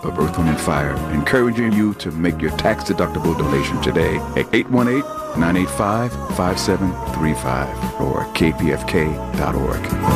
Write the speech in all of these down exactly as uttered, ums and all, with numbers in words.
of Earth, Wind and Fire, encouraging you to make your tax-deductible donation today at eight one eight, nine eight five, five seven three five or k p f k dot org.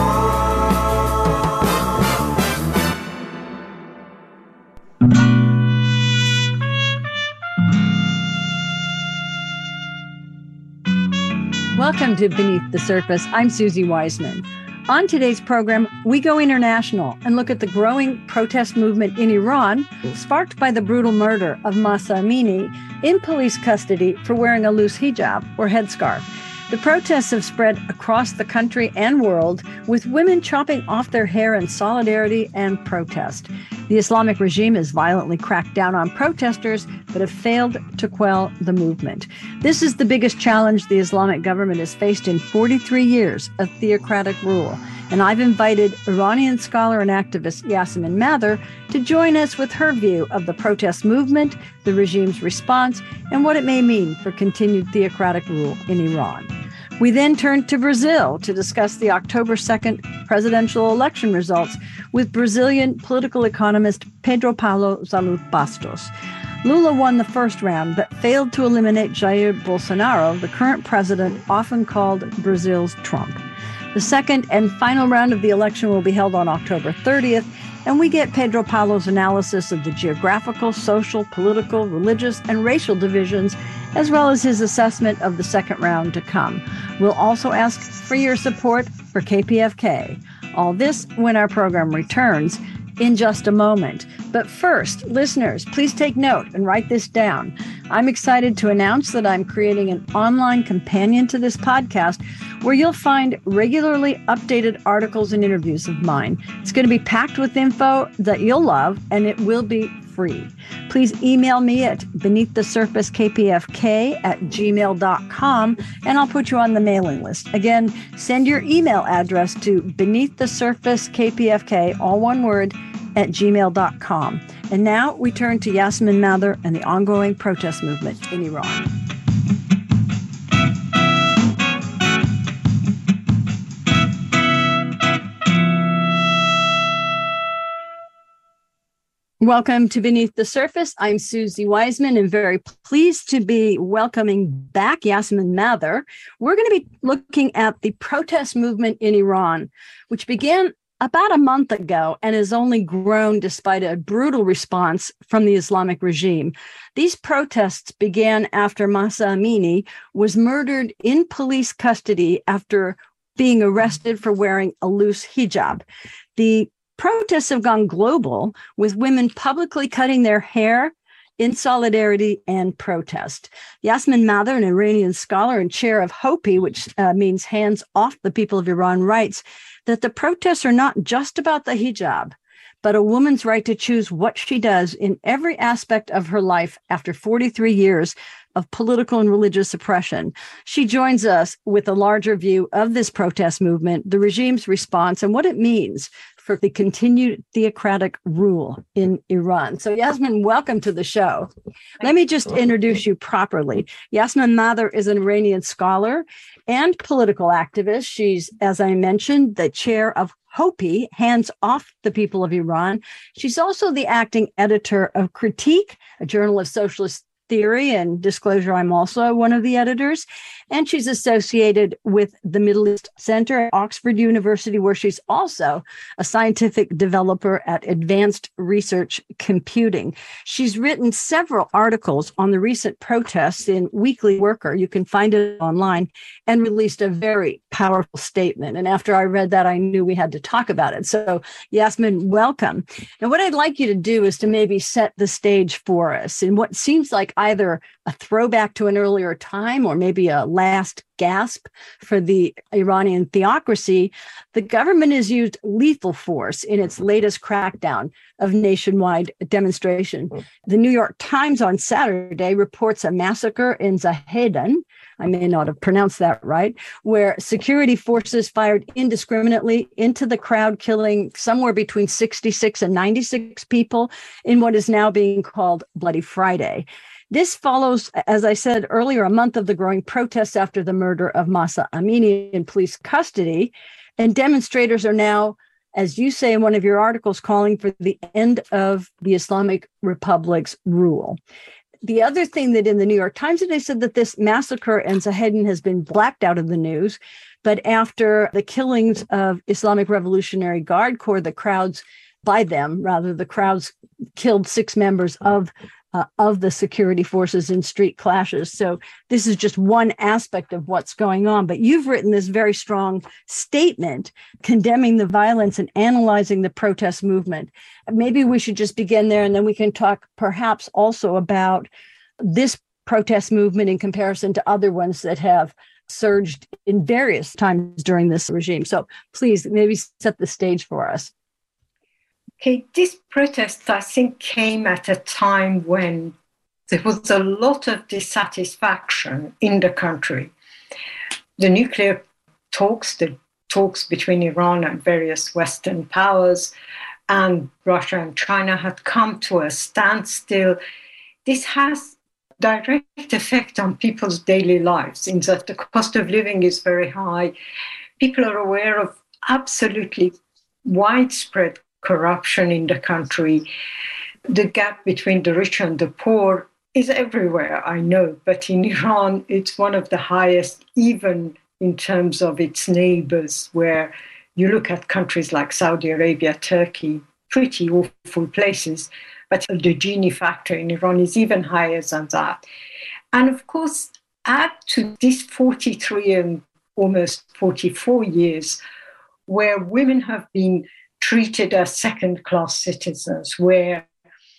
Welcome to Beneath the Surface. I'm Susie Wiseman. On today's program, we go international and look at the growing protest movement in Iran, sparked by the brutal murder of Mahsa Amini in police custody for wearing a loose hijab or headscarf. The protests have spread across the country and world, with women chopping off their hair in solidarity and protest. The Islamic regime has violently cracked down on protesters, but have failed to quell the movement. This is the biggest challenge the Islamic government has faced in forty-three years of theocratic rule. And I've invited Iranian scholar and activist Yasmin Mather to join us with her view of the protest movement, the regime's response, and what it may mean for continued theocratic rule in Iran. We then turn to Brazil to discuss the October second presidential election results with Brazilian political economist Pedro Paulo Zalut Bastos. Lula won the first round, but failed to eliminate Jair Bolsonaro, the current president, often called Brazil's Trump. The second and final round of the election will be held on October thirtieth, and we get Pedro Paulo's analysis of the geographical, social, political, religious, and racial divisions, as well as his assessment of the second round to come. We'll also ask for your support for K P F K. All this when our program returns in just a moment. But first, listeners, please take note and write this down. I'm excited to announce that I'm creating an online companion to this podcast where you'll find regularly updated articles and interviews of mine. It's going to be packed with info that you'll love, and it will be free. Please email me at beneath the surface k p f k at gmail dot com, and I'll put you on the mailing list. Again, send your email address to beneath the surface k p f k, all one word, at gmail dot com. And now we turn to Yasmin Mather and the ongoing protest movement in Iran. Welcome to Beneath the Surface. I'm Susie Wiseman and very pleased to be welcoming back Yasmin Mather. We're going to be looking at the protest movement in Iran, which began about a month ago and has only grown despite a brutal response from the Islamic regime. These protests began after Mahsa Amini was murdered in police custody after being arrested for wearing a loose hijab. The protests have gone global, with women publicly cutting their hair in solidarity and protest. Yasmin Mather, an Iranian scholar and chair of HOPI, which uh, means Hands Off the People of Iran, writes that the protests are not just about the hijab, but a woman's right to choose what she does in every aspect of her life after forty-three years of political and religious oppression. She joins us with a larger view of this protest movement, the regime's response, and what it means for the continued theocratic rule in Iran. So Yasmin, welcome to the show. Let me just introduce you properly. Yasmin Mather is an Iranian scholar and political activist. She's, as I mentioned, the chair of HOPI, Hands Off the People of Iran. She's also the acting editor of Critique, a journal of socialist theory, and disclosure, I'm also one of the editors. And she's associated with the Middle East Center at Oxford University, where she's also a scientific developer at Advanced Research Computing. She's written several articles on the recent protests in Weekly Worker. You can find it online, and released a very powerful statement. And after I read that, I knew we had to talk about it. So Yasmin, welcome. Now, what I'd like you to do is to maybe set the stage for us in what seems like either a throwback to an earlier time or maybe a last gasp for the Iranian theocracy. The government has used lethal force in its latest crackdown of nationwide demonstration. The New York Times on Saturday reports a massacre in Zahedan, I may not have pronounced that right, where security forces fired indiscriminately into the crowd, killing somewhere between sixty-six and ninety-six people in what is now being called Bloody Friday. This follows, as I said earlier, a month of the growing protests after the murder of Mahsa Amini in police custody, and demonstrators are now as you say in one of your articles, calling for the end of the Islamic Republic's rule. The other thing that in the New York Times today said that this massacre in Sahedin has been blacked out of the news, but after the killings of Islamic Revolutionary Guard Corps, the crowds by them, rather, the crowds killed six members of uh, of the security forces in street clashes. So this is just one aspect of what's going on. But you've written this very strong statement condemning the violence and analyzing the protest movement. Maybe we should just begin there, and then we can talk perhaps also about this protest movement in comparison to other ones that have surged in various times during this regime. So please, maybe set the stage for us. Okay, this protest, I think, came at a time when there was a lot of dissatisfaction in the country. The nuclear talks, the talks between Iran and various Western powers and Russia and China had come to a standstill. This has direct effect on people's daily lives in that the cost of living is very high. People are aware of absolutely widespread corruption in the country. The gap between the rich and the poor is everywhere, I know, but in Iran, it's one of the highest, even in terms of its neighbors, where you look at countries like Saudi Arabia, Turkey, pretty awful places, but the Gini factor in Iran is even higher than that. And of course, add to this forty-three and almost forty-four years where women have been treated as second-class citizens, where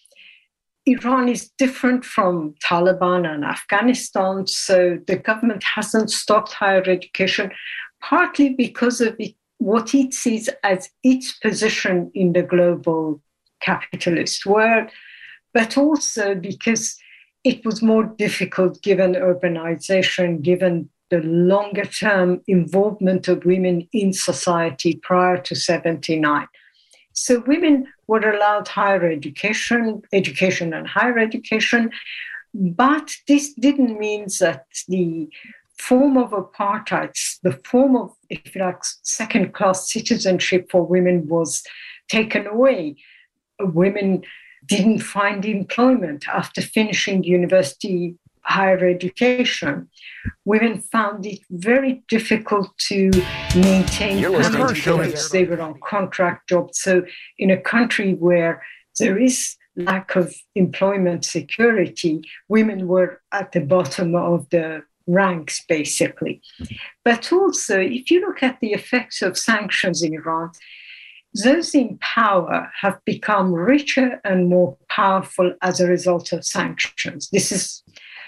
Iran is different from Taliban and Afghanistan, so the government hasn't stopped higher education, partly because of it, what it sees as its position in the global capitalist world, but also because it was more difficult given urbanization, given the longer-term involvement of women in society prior to seventy-nine. So women were allowed higher education, education and higher education, but this didn't mean that the form of apartheid, the form of, if you like, second-class citizenship for women was taken away. Women didn't find employment after finishing university higher education. Women found it very difficult to maintain jobs. They were on contract jobs. So in a country where there is lack of employment security, women were at the bottom of the ranks, basically. But also, if you look at the effects of sanctions in Iran, those in power have become richer and more powerful as a result of sanctions. This is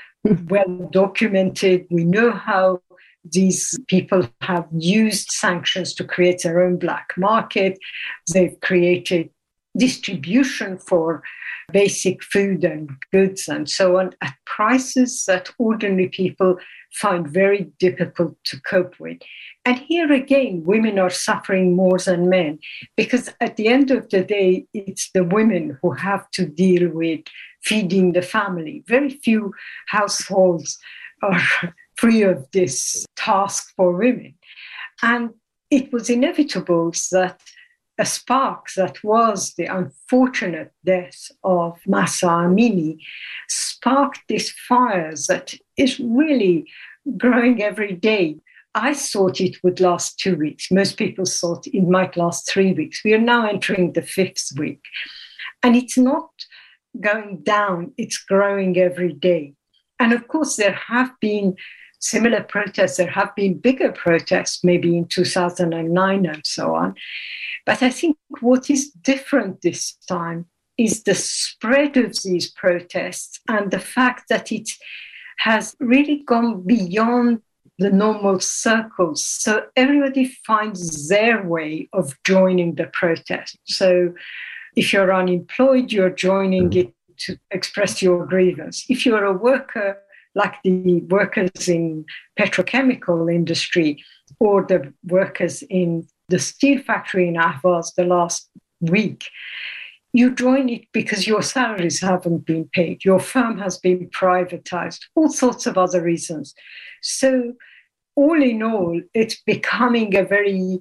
well documented. We know how these people have used sanctions to create their own black market. They've created distribution for basic food and goods and so on at prices that ordinary people find very difficult to cope with. And here again, women are suffering more than men, because at the end of the day, it's the women who have to deal with feeding the family. Very few households are free of this task for women. And it was inevitable that a spark that was the unfortunate death of Mahsa Amini sparked this fire that is really growing every day. I thought it would last two weeks. Most people thought it might last three weeks. We are now entering the fifth week. And it's not going down, it's growing every day. And of course, there have been similar protests, there have been bigger protests, maybe in two thousand nine and so on. But I think what is different this time is the spread of these protests and the fact that it has really gone beyond the normal circles. So everybody finds their way of joining the protest. So if you're unemployed, you're joining it to express your grievance. If you're a worker, like the workers in petrochemical industry or the workers in the steel factory in Ahvaz the last week, you join it because your salaries haven't been paid, your firm has been privatized, all sorts of other reasons. So all in all, it's becoming a very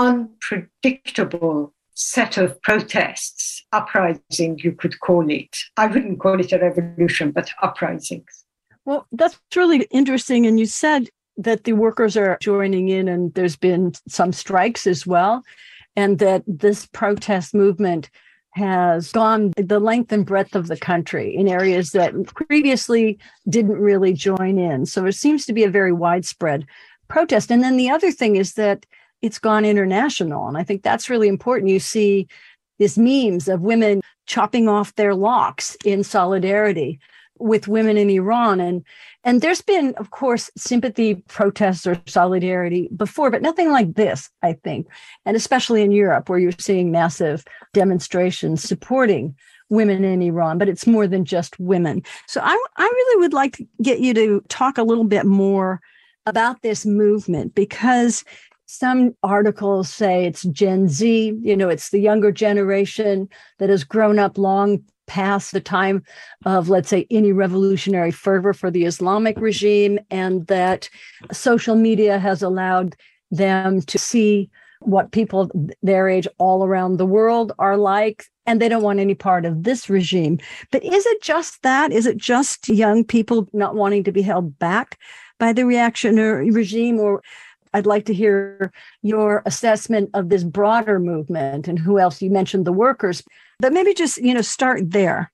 unpredictable set of protests, uprising, you could call it. I wouldn't call it a revolution, but uprisings. Well, that's really interesting. And you said that the workers are joining in and there's been some strikes as well, and that this protest movement has gone the length and breadth of the country in areas that previously didn't really join in. So it seems to be a very widespread protest. And then the other thing is that it's gone international. And I think that's really important. You see these memes of women chopping off their locks in solidarity with women in Iran. And, and there's been, of course, sympathy protests or solidarity before, but nothing like this, I think. And especially in Europe, where you're seeing massive demonstrations supporting women in Iran, but it's more than just women. So I, I really would like to get you to talk a little bit more about this movement, because some articles say it's Gen Z, you know, it's the younger generation that has grown up long past the time of, let's say, any revolutionary fervor for the Islamic regime, and that social media has allowed them to see what people their age all around the world are like, and they don't want any part of this regime. But is it just that? Is it just young people not wanting to be held back by the reactionary regime? Or I'd like to hear your assessment of this broader movement, and who else. You mentioned the workers, but maybe just, you know, start there.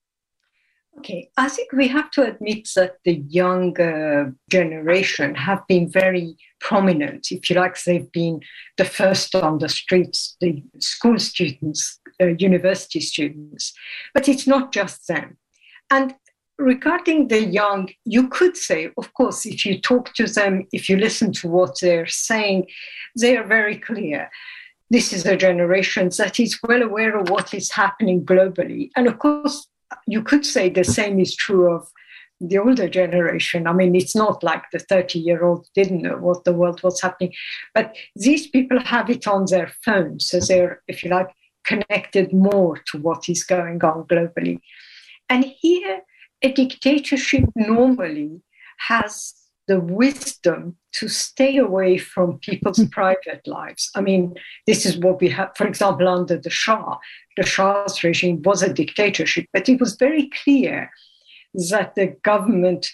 Okay, I think we have to admit that the younger generation have been very prominent. If you like, they've been the first on the streets, the school students, uh, university students. But it's not just them. And regarding the young, you could say, of course, if you talk to them, if you listen to what they're saying, they are very clear. This is a generation that is well aware of what is happening globally. And of course, you could say the same is true of the older generation. I mean, it's not like the thirty-year-olds didn't know what the world was happening, but these people have it on their phones. So they're, if you like, connected more to what is going on globally. And here, a dictatorship normally has the wisdom to stay away from people's private lives. I mean, this is what we have, for example, under the Shah. The Shah's regime was a dictatorship, but it was very clear that the government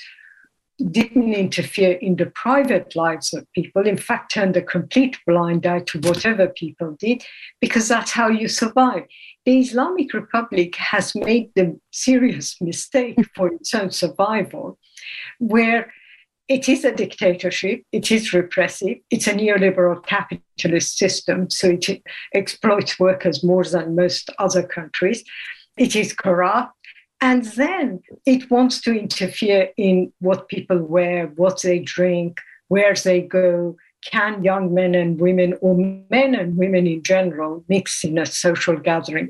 didn't interfere in the private lives of people, in fact, turned a complete blind eye to whatever people did, because that's how you survive. The Islamic Republic has made the serious mistake for its own survival, where it is a dictatorship, it is repressive, it's a neoliberal capitalist system, so it exploits workers more than most other countries. It is corrupt, and then it wants to interfere in what people wear, what they drink, where they go. Can young men and women, or men and women in general, mix in a social gathering?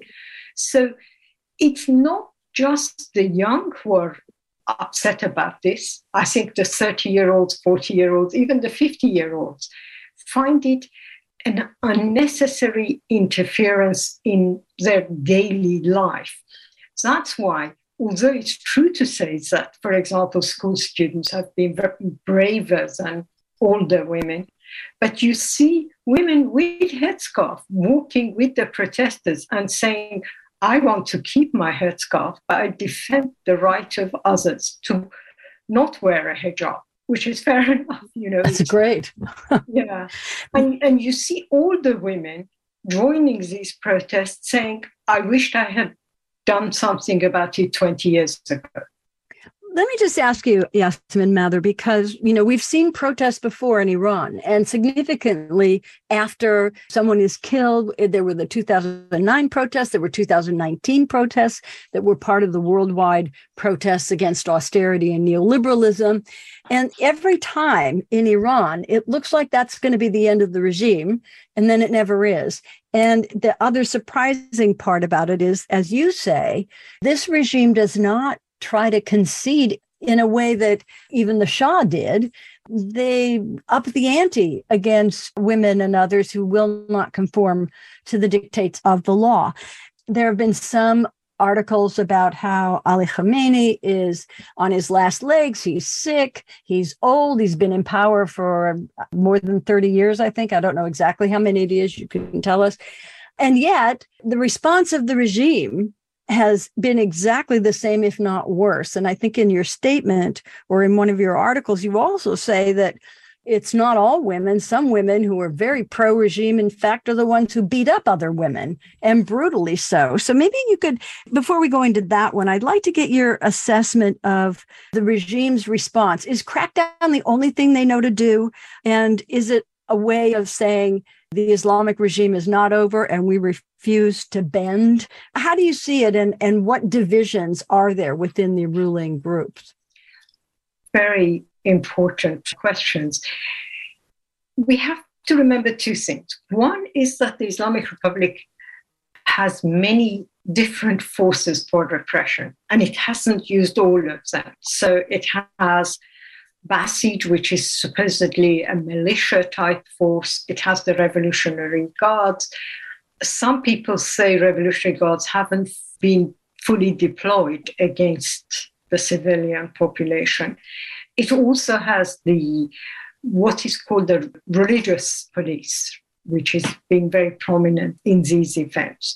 So it's not just the young who are upset about this. I think the thirty-year-olds, forty-year-olds, even the fifty-year-olds find it an unnecessary interference in their daily life. That's why, although it's true to say that, for example, school students have been very braver than older women, but you see women with headscarf walking with the protesters and saying, I want to keep my headscarf, but I defend the right of others to not wear a hijab, which is fair enough. You know, that's great. Yeah. And, and you see older women joining these protests saying, I wished I had done something about it twenty years ago. Let me just ask you, Yasmin Mather, because, you know, we've seen protests before in Iran, and significantly after someone is killed, there were the two thousand nine protests, there were two thousand nineteen protests that were part of the worldwide protests against austerity and neoliberalism. And every time in Iran, it looks like that's going to be the end of the regime, and then it never is. And the other surprising part about it is, as you say, this regime does not try to concede in a way that even the Shah did. They up the ante against women and others who will not conform to the dictates of the law. There have been some articles about how Ali Khamenei is on his last legs. He's sick. He's old. He's been in power for more than thirty years, I think. I don't know exactly how many it is. You can tell us. And yet the response of the regime has been exactly the same, if not worse. And I think in your statement or in one of your articles, you also say that it's not all women. Some women who are very pro-regime, in fact, are the ones who beat up other women, and brutally so. So maybe you could, before we go into that one, I'd like to get your assessment of the regime's response. Is crackdown the only thing they know to do? And is it a way of saying the Islamic regime is not over and we refuse to bend? How do you see it, and, and what divisions are there within the ruling groups? Very important questions. We have to remember two things. One is that the Islamic Republic has many different forces for repression, and it hasn't used all of them. So it has Basij, which is supposedly a militia-type force. It has the Revolutionary Guards. Some people say Revolutionary Guards haven't been fully deployed against the civilian population. It also has the what is called the religious police, which is being very prominent in these events.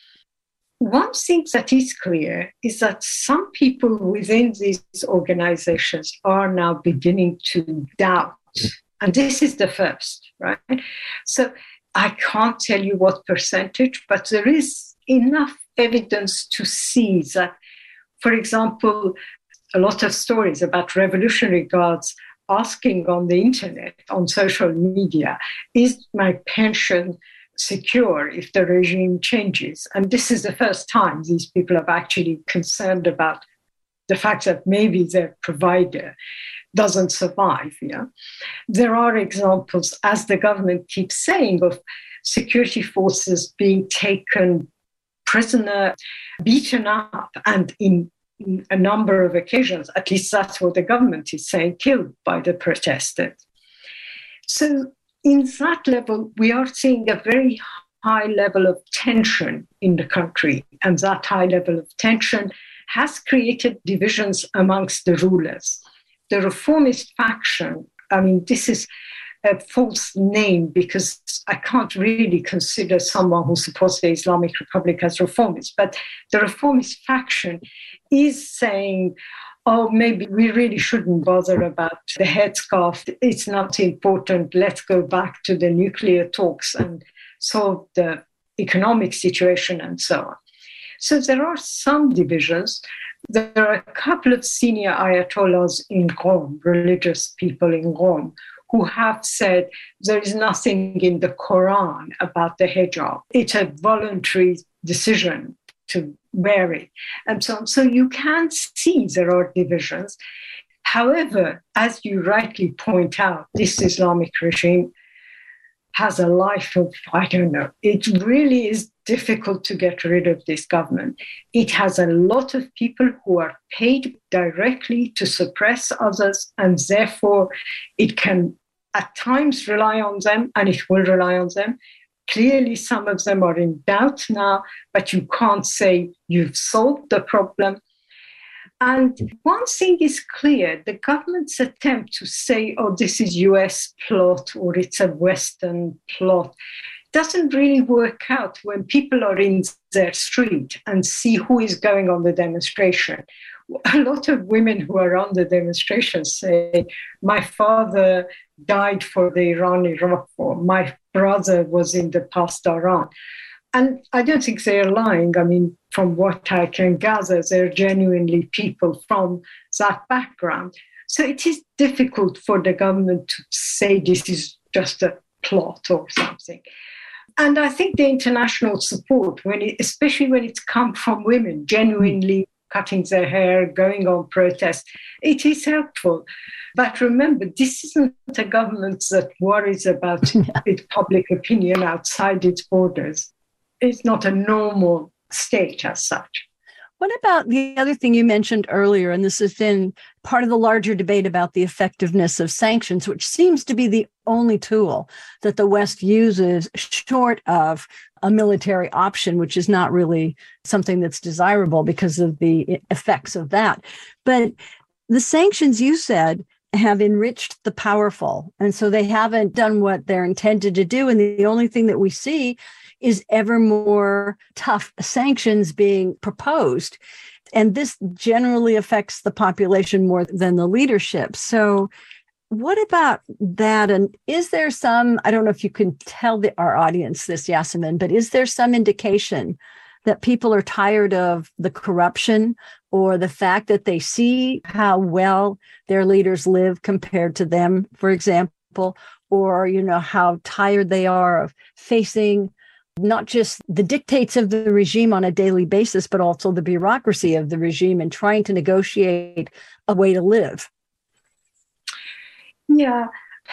One thing that is clear is that some people within these organizations are now beginning to doubt. And this is the first, right? So I can't tell you what percentage, but there is enough evidence to see that, for example, a lot of stories about Revolutionary Guards asking on the internet, on social media, is my pension secure if the regime changes? And this is the first time these people are actually concerned about the fact that maybe their provider doesn't survive. Yeah? There are examples, as the government keeps saying, of security forces being taken prisoner, beaten up, and in a number of occasions, at least that's what the government is saying, killed by the protesters. So in that level, we are seeing a very high level of tension in the country. And that high level of tension has created divisions amongst the rulers. The reformist faction, I mean, this is a false name because I can't really consider someone who supports the Islamic Republic as reformist, but the reformist faction is saying, oh, maybe we really shouldn't bother about the headscarf. It's not important. Let's go back to the nuclear talks and solve the economic situation and so on. So there are some divisions. There are a couple of senior ayatollahs in Rome, religious people in Rome, who have said there is nothing in the Quran about the hijab. It's a voluntary decision to wear it, and so on. So you can see there are divisions. However, as you rightly point out, this Islamic regime has a life of, I don't know, it really is difficult to get rid of this government. It has a lot of people who are paid directly to suppress others, and therefore it can at times rely on them, and it will rely on them. Clearly, some of them are in doubt now, but you can't say you've solved the problem. And one thing is clear, the government's attempt to say, oh, this is U S plot or it's a Western plot, doesn't really work out when people are in their street and see who is going on the demonstration. A lot of women who are on the demonstration say, my father died for the Iran-Iraq war, my brother was in the past Iran. And I don't think they're lying. I mean, from what I can gather, they're genuinely people from that background. So it is difficult for the government to say this is just a plot or something. And I think the international support, when it, especially when it's come from women, genuinely cutting their hair, going on protests, it is helpful. But remember, this isn't a government that worries about its public opinion outside its borders. It's not a normal state as such. What about the other thing you mentioned earlier, and this has been part of the larger debate about the effectiveness of sanctions, which seems to be the only tool that the West uses short of a military option, which is not really something that's desirable because of the effects of that. But the sanctions, you said, have enriched the powerful. And so they haven't done what they're intended to do. And the only thing that we see is ever more tough sanctions being proposed. And this generally affects the population more than the leadership. So what about that? And is there some, I don't know if you can tell the, our audience this, Yasemin, but is there some indication that people are tired of the corruption or the fact that they see how well their leaders live compared to them, for example, or, you know, how tired they are of facing not just the dictates of the regime on a daily basis, but also the bureaucracy of the regime and trying to negotiate a way to live? Yeah.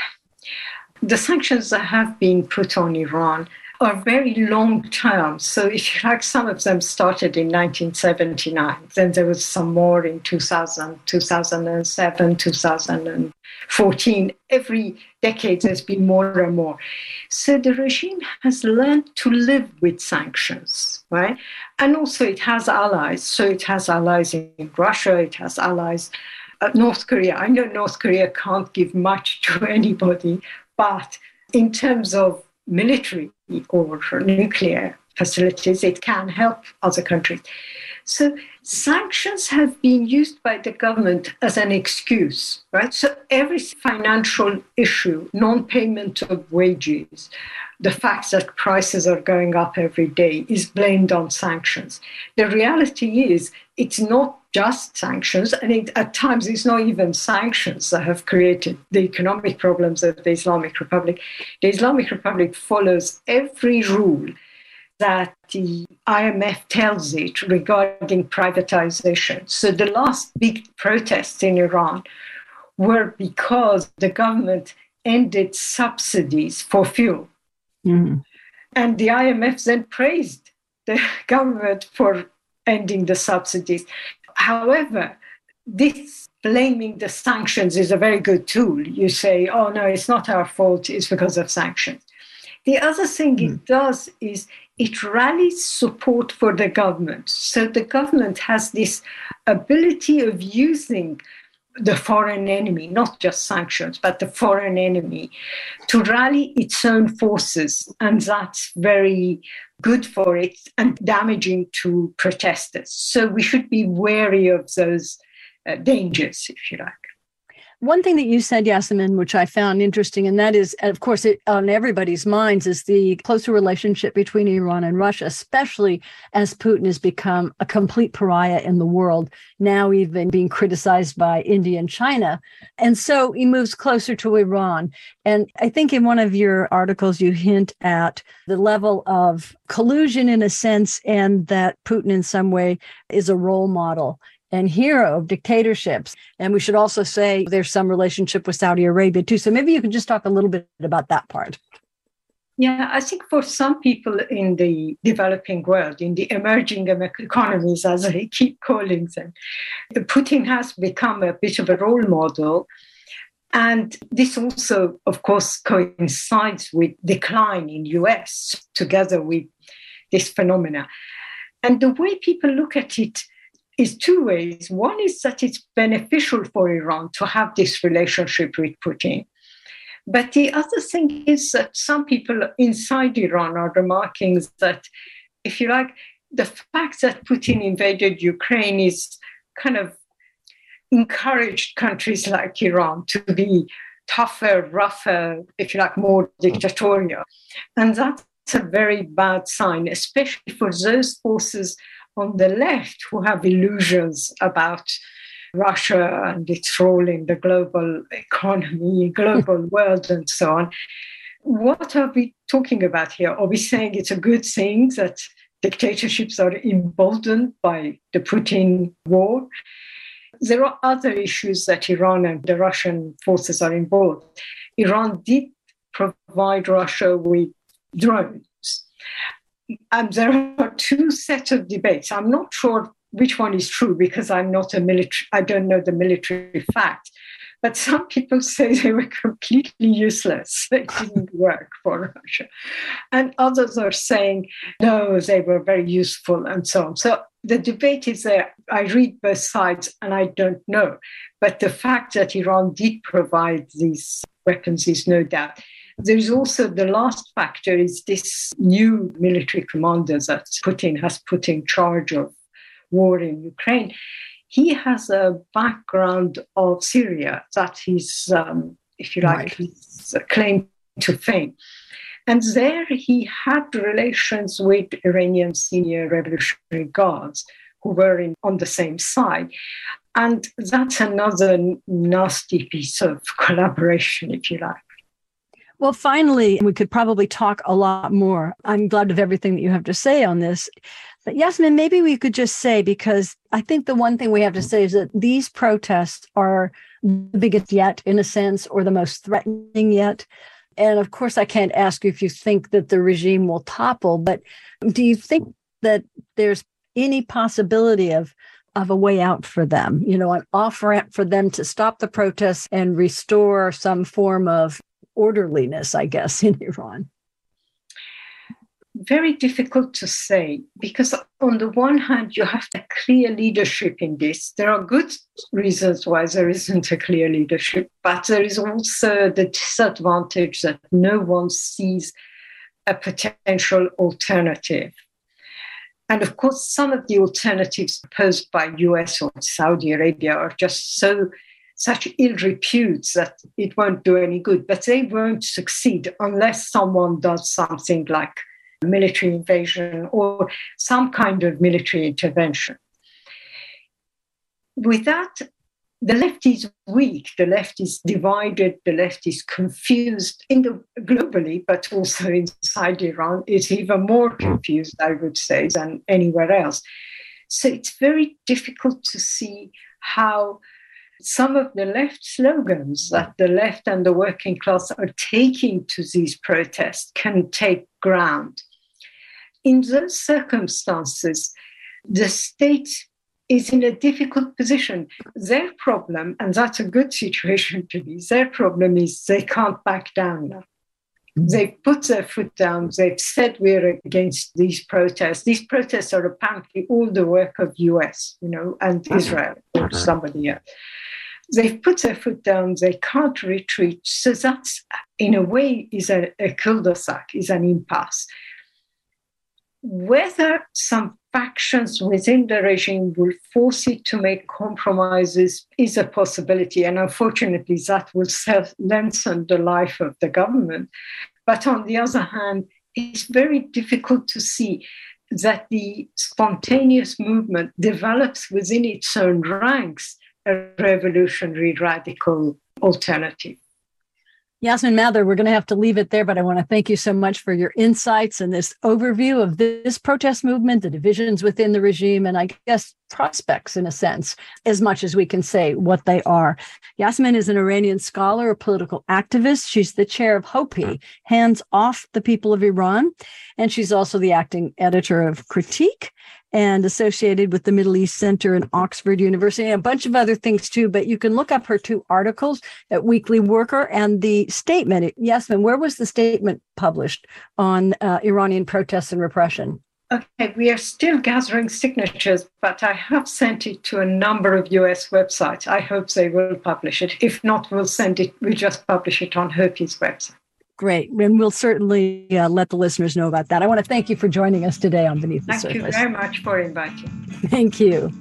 The sanctions that have been put on Iran are very long term. So if you like, some of them started in nineteen seventy-nine. Then there was some more in two thousand, two thousand seven, two thousand fourteen. Every decade there's been more and more. So the regime has learned to live with sanctions, right? And also it has allies. So it has allies in Russia, it has allies at North Korea. I know North Korea can't give much to anybody, but in terms of military or nuclear facilities, it can help other countries. So sanctions have been used by the government as an excuse, right? So every financial issue, non-payment of wages, the fact that prices are going up every day is blamed on sanctions. The reality is it's not just sanctions, and it, at times it's not even sanctions that have created the economic problems of the Islamic Republic. The Islamic Republic follows every rule that the I M F tells it regarding privatization. So the last big protests in Iran were because the government ended subsidies for fuel. Mm-hmm. And the I M F then praised the government for ending the subsidies. However, this blaming the sanctions is a very good tool. You say, oh, no, it's not our fault, it's because of sanctions. The other thing mm. it does is it rallies support for the government. So the government has this ability of using the foreign enemy, not just sanctions, but the foreign enemy, to rally its own forces. And that's very good for it and damaging to protesters. So we should be wary of those uh, dangers, if you like. One thing that you said, Yasemin, which I found interesting, and that is, of course, it, on everybody's minds, is the closer relationship between Iran and Russia, especially as Putin has become a complete pariah in the world, now even being criticized by India and China. And so he moves closer to Iran. And I think in one of your articles, you hint at the level of collusion in a sense, and that Putin in some way is a role model and hero of dictatorships. And we should also say there's some relationship with Saudi Arabia too. So maybe you can just talk a little bit about that part. Yeah, I think for some people in the developing world, in the emerging economies, as I keep calling them, Putin has become a bit of a role model. And this also, of course, coincides with decline in U S together with this phenomena. And the way people look at it is two ways. One is that it's beneficial for Iran to have this relationship with Putin. But the other thing is that some people inside Iran are remarking that, if you like, the fact that Putin invaded Ukraine is kind of encouraged countries like Iran to be tougher, rougher, if you like, more dictatorial. And that's a very bad sign, especially for those forces on the left who have illusions about Russia and its role in the global economy, global world, and so on. What are we talking about here? Are we saying it's a good thing that dictatorships are emboldened by the Putin war? There are other issues that Iran and the Russian forces are involved. Iran did provide Russia with drones. And there are two sets of debates. I'm not sure which one is true, because I'm not a military, I don't know the military fact. But some people say they were completely useless. They didn't work for Russia. And others are saying, no, they were very useful and so on. So the debate is there. I read both sides and I don't know. But the fact that Iran did provide these weapons is no doubt. There's also the last factor is this new military commander that Putin has put in charge of war in Ukraine. He has a background of Syria that he's, um, if you like, right. his claim to fame. And there he had relations with Iranian senior revolutionary guards who were in, on the same side. And that's another nasty piece of collaboration, if you like. Well, finally, we could probably talk a lot more. I'm glad of everything that you have to say on this. But Yasmin, maybe we could just say, because I think the one thing we have to say is that these protests are the biggest yet, in a sense, or the most threatening yet. And of course, I can't ask you if you think that the regime will topple, but do you think that there's any possibility of of a way out for them, you know, an off-ramp for them to stop the protests and restore some form of orderliness, I guess, in Iran? Very difficult to say, because on the one hand, you have a clear leadership in this. There are good reasons why there isn't a clear leadership, but there is also the disadvantage that no one sees a potential alternative. And of course, some of the alternatives proposed by U S or Saudi Arabia are just so such ill repute that it won't do any good, but they won't succeed unless someone does something like military invasion or some kind of military intervention. With that, the left is weak, the left is divided, the left is confused in the, globally, but also inside Iran. It's even more confused, I would say, than anywhere else. So it's very difficult to see how some of the left slogans that the left and the working class are taking to these protests can take ground. In those circumstances, the state is in a difficult position. Their problem, and that's a good situation to be, their problem is they can't back down now. They've put their foot down. They've said we're against these protests. These protests are apparently all the work of U S, you know, and Israel or somebody else. They've put their foot down. They can't retreat. So that's, in a way, is a, a cul-de-sac, is an impasse. Whether some factions within the regime will force it to make compromises is a possibility. And unfortunately, that will lengthen the life of the government. But on the other hand, it's very difficult to see that the spontaneous movement develops within its own ranks a revolutionary radical alternative. Yasmin Mather, we're going to have to leave it there, but I want to thank you so much for your insights and this overview of this protest movement, the divisions within the regime, and I guess prospects in a sense, as much as we can say what they are. Yasmin is an Iranian scholar, a political activist. She's the chair of HOPI, Hands Off the People of Iran, and she's also the acting editor of Critique and associated with the Middle East Center in Oxford University, and a bunch of other things too. But you can look up her two articles at Weekly Worker and the statement. Yasmin, where was the statement published on uh, Iranian protests and repression? Okay, we are still gathering signatures, but I have sent it to a number of U S websites. I hope they will publish it. If not, we'll send it, we'll just publish it on HOPI's website. Great. And we'll certainly uh, let the listeners know about that. I want to thank you for joining us today on Beneath the Thank Surface. Thank you very much for inviting. Thank you.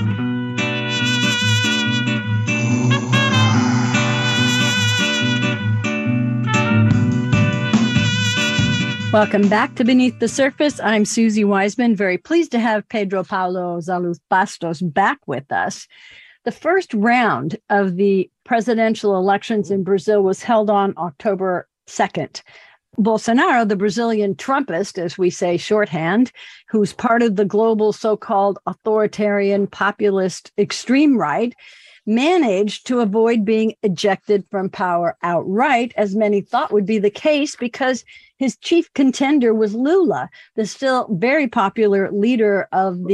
Welcome back to Beneath the Surface. I'm Susie Wiseman. Very pleased to have Pedro Paulo Zaluz Bastos back with us. The first round of the presidential elections in Brazil was held on October second. Bolsonaro, the Brazilian Trumpist, as we say shorthand, who's part of the global so-called authoritarian populist extreme right, managed to avoid being ejected from power outright, as many thought would be the case, because his chief contender was Lula, the still very popular leader of the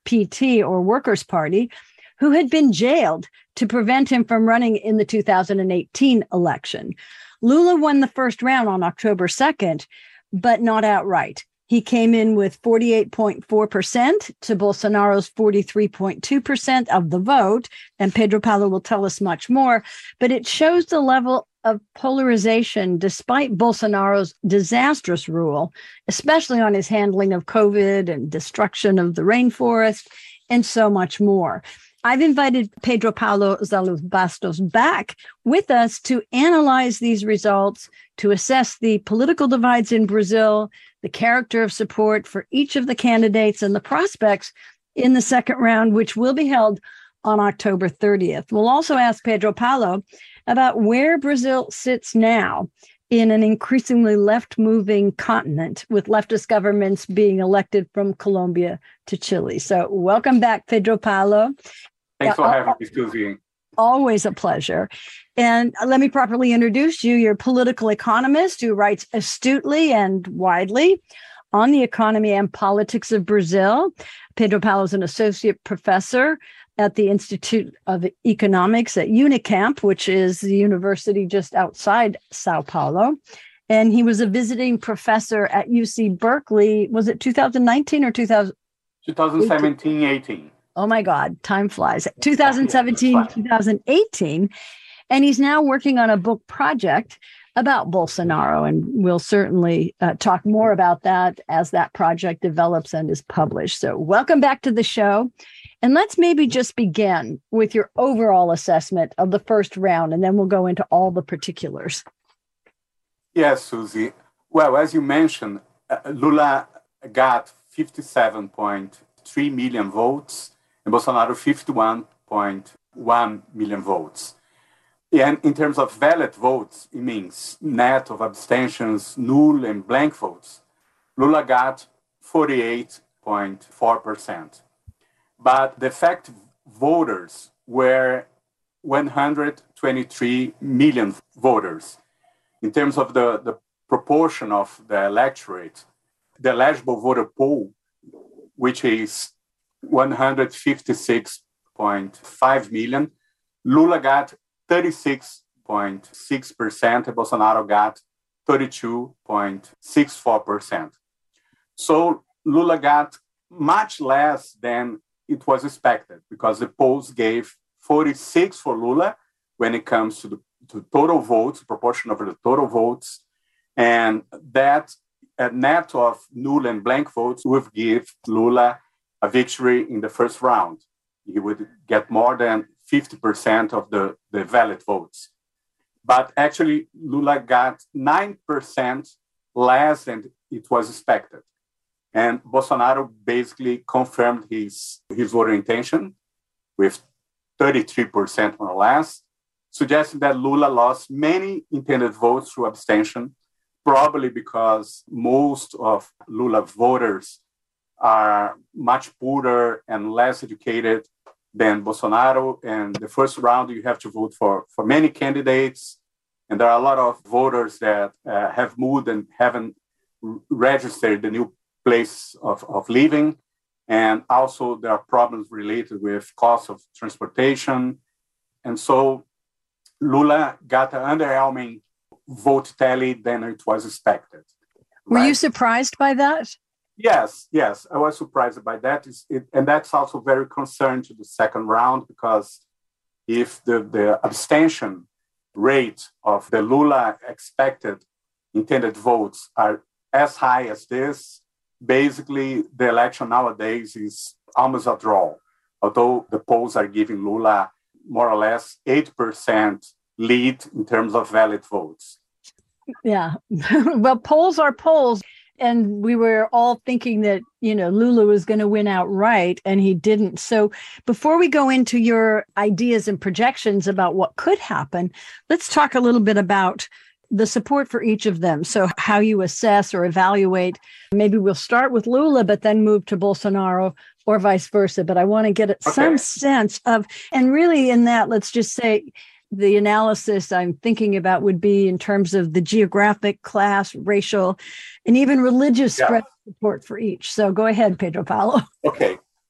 P T or Workers' Party, who had been jailed to prevent him from running in the two thousand eighteen election. Lula won the first round on October second, but not outright. He came in with forty-eight point four percent to Bolsonaro's forty-three point two percent of the vote, and Pedro Paulo will tell us much more, but it shows the level of polarization despite Bolsonaro's disastrous rule, especially on his handling of COVID and destruction of the rainforest and so much more. I've invited Pedro Paulo Zaluz Bastos back with us to analyze these results, to assess the political divides in Brazil, the character of support for each of the candidates, and the prospects in the second round, which will be held on October thirtieth. We'll also ask Pedro Paulo about where Brazil sits now in an increasingly left-moving continent, with leftist governments being elected from Colombia to Chile. So welcome back, Pedro Paulo. Thanks for having me, Susie. Always a pleasure. And let me properly introduce you. You're a political economist who writes astutely and widely on the economy and politics of Brazil. Pedro Paulo is an associate professor at the Institute of Economics at Unicamp, which is the university just outside Sao Paulo. And he was a visiting professor at U C Berkeley. Was it two thousand nineteen or two thousand? twenty seventeen eighteen. Oh my God, time flies. twenty seventeen, twenty eighteen. And he's now working on a book project about Bolsonaro. And we'll certainly uh, talk more about that as that project develops and is published. So welcome back to the show. And let's maybe just begin with your overall assessment of the first round, and then we'll go into all the particulars. Yes, Susie. Well, as you mentioned, uh, Lula got fifty-seven point three million votes and Bolsonaro fifty-one point one million votes. And in terms of valid votes, it means net of abstentions, null and blank votes, Lula got forty-eight point four percent. But the effective voters were one hundred twenty-three million voters. In terms of the, the proportion of the electorate, the eligible voter pool, which is one hundred fifty-six point five million, Lula got thirty-six point six percent, and Bolsonaro got thirty-two point six four percent. So Lula got much less than it was expected, because the polls gave forty-six for Lula when it comes to the to total votes, proportion over the total votes, and that a net of null and blank votes would give Lula a victory in the first round. He would get more than fifty percent of the, the valid votes. But actually, Lula got nine percent less than it was expected. And Bolsonaro basically confirmed his, his voter intention with thirty-three percent more or less, suggesting that Lula lost many intended votes through abstention, probably because most of Lula voters are much poorer and less educated than Bolsonaro. And the first round, you have to vote for, for many candidates. And there are a lot of voters that uh, have moved and haven't r- registered the new place of, of living. And also there are problems related with cost of transportation. And so Lula got an underwhelming vote tally than it was expected. Were right? you surprised by that? Yes, yes, I was surprised by that. It's, it, and that's also very concerned to the second round, because if the, the abstention rate of the Lula expected intended votes are as high as this, basically the election nowadays is almost a draw, although the polls are giving Lula more or less eight percent lead in terms of valid votes. Yeah, well, polls are polls. And we were all thinking that, you know, Lula was going to win outright, and he didn't. So before we go into your ideas and projections about what could happen, let's talk a little bit about the support for each of them. So how you assess or evaluate. Maybe we'll start with Lula, but then move to Bolsonaro, or vice versa. But I want to get okay. some sense of, and really in that, let's just say, the analysis I'm thinking about would be in terms of the geographic, class, racial, and even religious yeah. spread support for each. So go ahead, Pedro Paulo. Okay.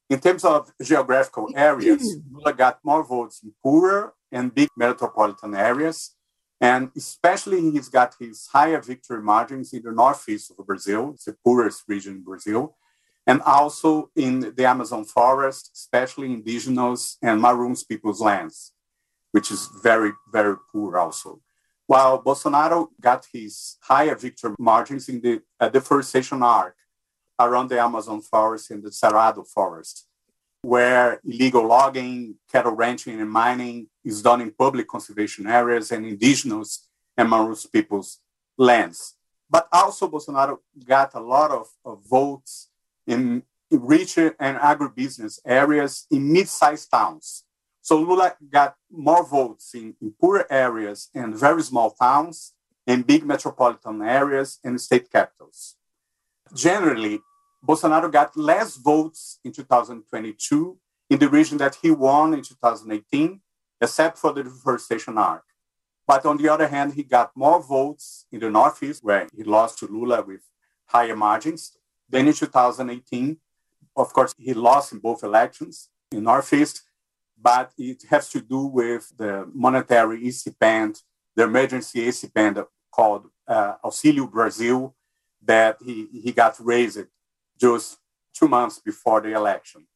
In terms of geographical areas, Lula got more votes in poorer and big metropolitan areas. And especially he's got his higher victory margins in the northeast of Brazil. It's the poorest region in Brazil. And also in the Amazon forest, especially indigenous and Maroons people's lands, which is very, very poor also. While Bolsonaro got his higher victory margins in the uh, deforestation arc around the Amazon forest and the Cerrado forest, where illegal logging, cattle ranching, and mining is done in public conservation areas and indigenous and Maroons people's lands. But also Bolsonaro got a lot of, of votes in rich and agribusiness areas in mid-sized towns. So Lula got more votes in, in poorer areas and very small towns and big metropolitan areas and state capitals. Generally, Bolsonaro got less votes in two thousand twenty-two in the region that he won in two thousand eighteen, except for the deforestation arc. But on the other hand, he got more votes in the Northeast, where he lost to Lula with higher margins, than in two thousand eighteen. Of course, he lost in both elections in Northeast, but it has to do with the monetary stipend, the emergency stipend called uh, Auxílio Brasil, that he, he got raised just two months before the election.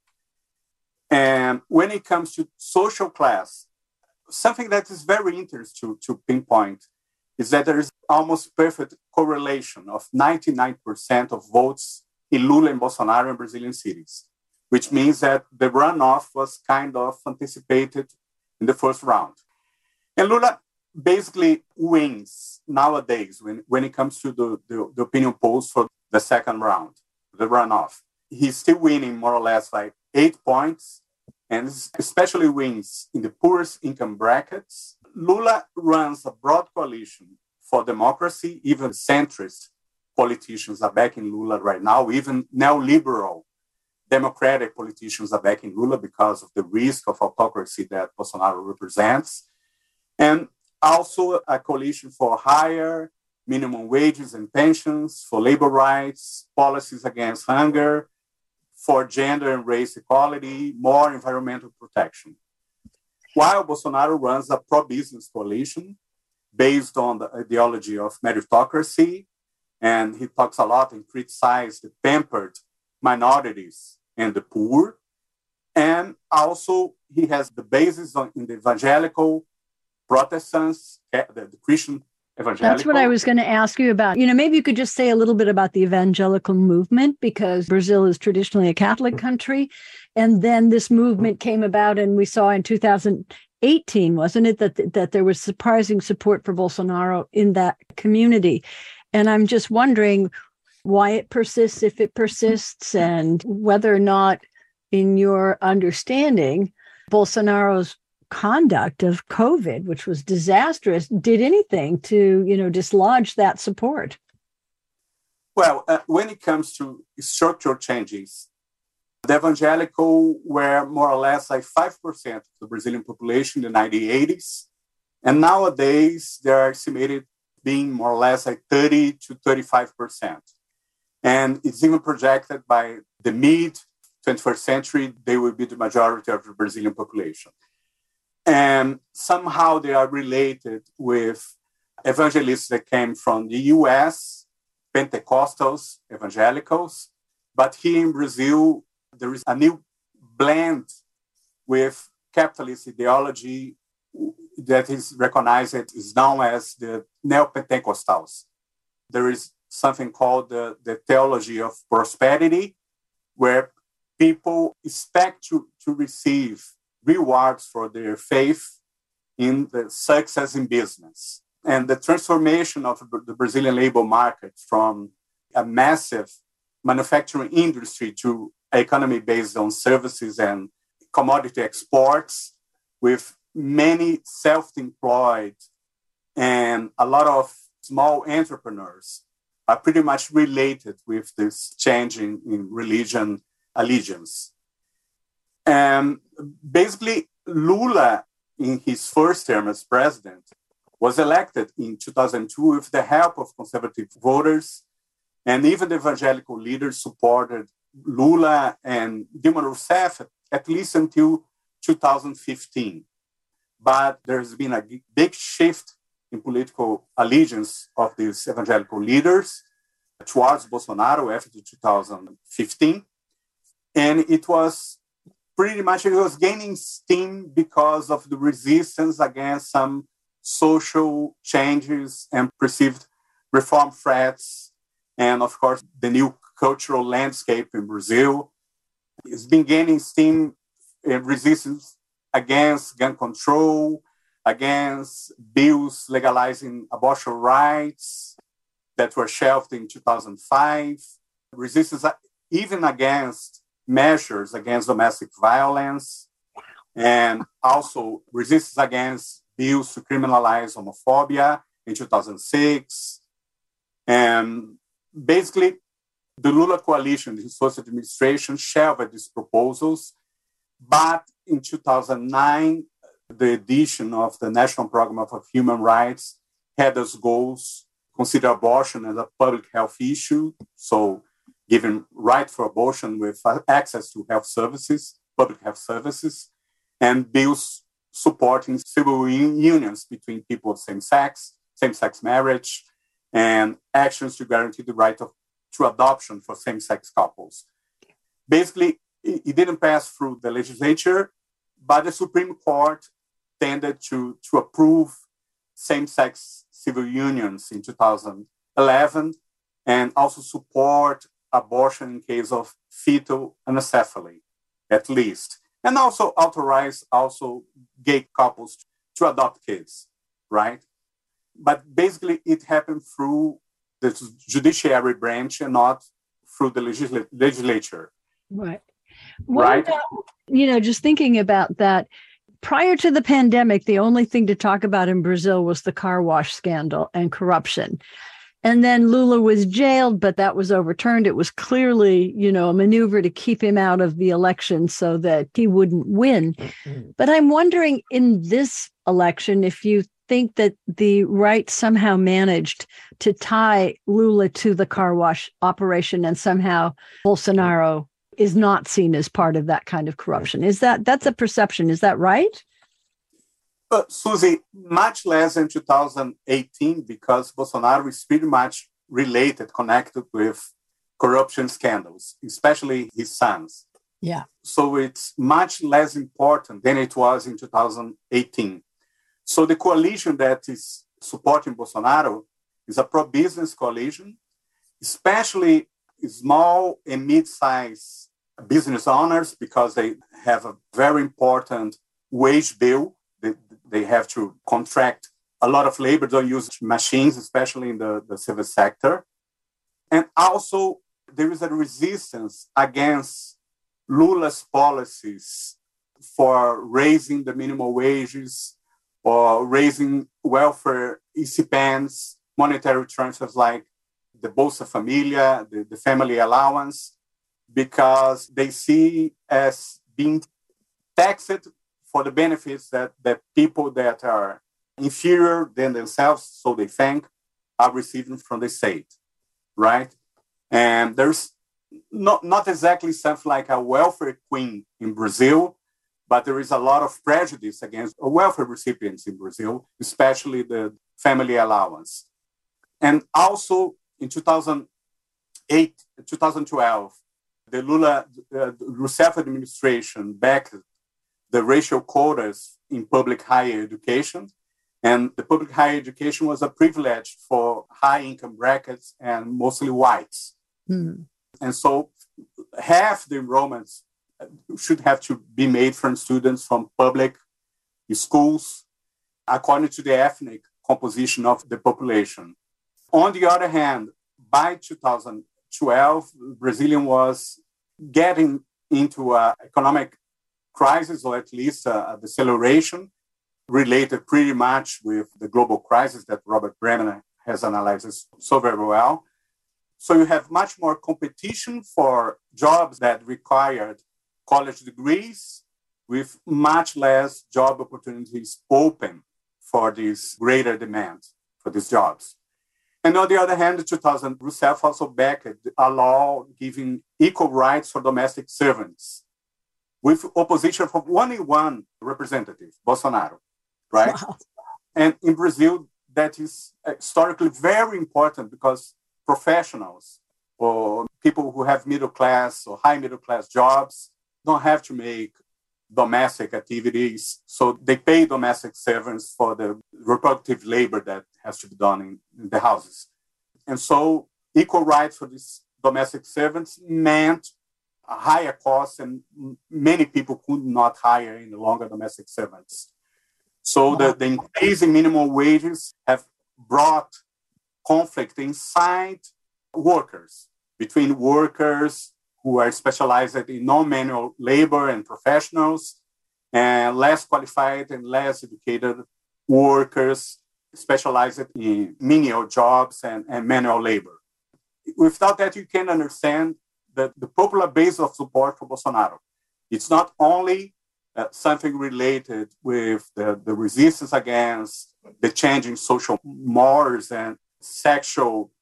And when it comes to social class, something that is very interesting to, to pinpoint is that there is almost perfect correlation of ninety-nine percent of votes in Lula and Bolsonaro in Brazilian cities, which means that the runoff was kind of anticipated in the first round. And Lula basically wins nowadays when, when it comes to the, the, the opinion polls for the second round, the runoff. He's still winning more or less like eight points, and especially wins in the poorest income brackets. Lula runs a broad coalition for democracy. Even centrist politicians are backing Lula right now. Even neoliberal democratic politicians are backing Lula because of the risk of autocracy that Bolsonaro represents. And also a coalition for higher minimum wages and pensions, for labor rights, policies against hunger, for gender and race equality, more environmental protection. While Bolsonaro runs a pro-business coalition based on the ideology of meritocracy, and he talks a lot and criticizes the pampered minorities and the poor. And also he has the basis on, in the evangelical Protestants, the, the Christian evangelical. That's what I was going to ask you about. You know, maybe you could just say a little bit about the evangelical movement, because Brazil is traditionally a Catholic country. And then this movement came about, and we saw in two thousand eighteen, wasn't it, that, that there was surprising support for Bolsonaro in that community. And I'm just wondering why it persists, if it persists, and whether or not, in your understanding, Bolsonaro's conduct of COVID, which was disastrous, did anything to, you know, dislodge that support. Well, uh, when it comes to structural changes, the evangelical were more or less like five percent of the Brazilian population in the nineteen eighties. And nowadays, they're estimated being more or less like thirty to thirty-five percent. And it's even projected by the mid twenty-first century, they will be the majority of the Brazilian population. And somehow they are related with evangelists that came from the U S, Pentecostals, evangelicals. But here in Brazil, there is a new blend with capitalist ideology that is recognized, is known as the Neo-Pentecostals. There is something called the, the theology of prosperity, where people expect to, to receive rewards for their faith in the success in business. And the transformation of the Brazilian labor market from a massive manufacturing industry to an economy based on services and commodity exports, with many self-employed and a lot of small entrepreneurs, are pretty much related with this change in, in religion allegiance. And basically, Lula, in his first term as president, was elected in two thousand two with the help of conservative voters, and even the evangelical leaders supported Lula and Dilma Rousseff at least until two thousand fifteen. But there's been a big shift in political allegiance of these evangelical leaders towards Bolsonaro after two thousand fifteen. And it was pretty much, it was gaining steam because of the resistance against some social changes and perceived reform threats. And of course, the new cultural landscape in Brazil has been gaining steam in resistance against gun control, against bills legalizing abortion rights that were shelved in two thousand five, resistance even against measures against domestic violence, and also resistance against bills to criminalize homophobia in two thousand six. And basically, the Lula coalition, the social administration, shelved these proposals. But in two thousand nine, the edition of the National Program of Human Rights had as goals consider abortion as a public health issue, so giving right for abortion with access to health services, public health services, and bills supporting civil unions between people of same sex, same-sex marriage, and actions to guarantee the right of, to adoption for same-sex couples. Basically, it didn't pass through the legislature, but the Supreme Court tended to, to approve same-sex civil unions in two thousand eleven and also support abortion in case of fetal anencephaly, at least. And also authorize also gay couples to adopt kids, right? But basically it happened through the judiciary branch and not through the legisl- legislature. Right. What right? About, you know, just thinking about that, prior to the pandemic, the only thing to talk about in Brazil was the car wash scandal and corruption. And then Lula was jailed, but that was overturned. It was clearly, you know, a maneuver to keep him out of the election so that he wouldn't win. Mm-hmm. But I'm wondering in this election, if you think that the right somehow managed to tie Lula to the car wash operation and somehow Bolsonaro is not seen as part of that kind of corruption. Is that, that's a perception, is that right? Uh, Susie, much less in two thousand eighteen, because Bolsonaro is pretty much related, connected with corruption scandals, especially his sons. Yeah. So it's much less important than it was in two thousand eighteen. So the coalition that is supporting Bolsonaro is a pro-business coalition, especially small and mid-sized business owners, because they have a very important wage bill. They, they have to contract a lot of labor, don't use machines, especially in the, the civil sector. And also, there is a resistance against Lula's policies for raising the minimum wages or raising welfare stipends, monetary transfers like the Bolsa Familia, the, the family allowance, because they see as being taxed for the benefits that, that people that are inferior than themselves, so they think, are receiving from the state, right? And there's not, not exactly something like a welfare queen in Brazil, but there is a lot of prejudice against welfare recipients in Brazil, especially the family allowance. And also in two thousand eight, two thousand twelve, the Lula uh, Rousseff administration backed the racial quotas in public higher education. And the public higher education was a privilege for high income brackets and mostly whites. Mm. And so half the enrollments should have to be made from students from public schools, according to the ethnic composition of the population. On the other hand, by two thousand twelve, Brazilian was getting into an economic crisis, or at least a, a deceleration, related pretty much with the global crisis that Robert Bremen has analyzed so very well. So you have much more competition for jobs that required college degrees, with much less job opportunities open for this greater demand for these jobs. And on the other hand, in two thousand, Rousseff also backed a law giving equal rights for domestic servants, with opposition from only one representative, Bolsonaro, right? Wow. And in Brazil, that is historically very important because professionals or people who have middle class or high middle class jobs don't have to make domestic activities. So they pay domestic servants for the reproductive labor that has to be done in, in the houses. And so equal rights for these domestic servants meant a higher cost, and many people could not hire any longer domestic servants. So the, the increase in minimum wages have brought conflict inside workers, between workers who are specialized in non-manual labor and professionals, and less qualified and less educated workers specialized in menial jobs and, and manual labor. Without that, you can understand that the popular base of support for Bolsonaro. It's not only uh, something related with the, the resistance against the changing social mores and sexual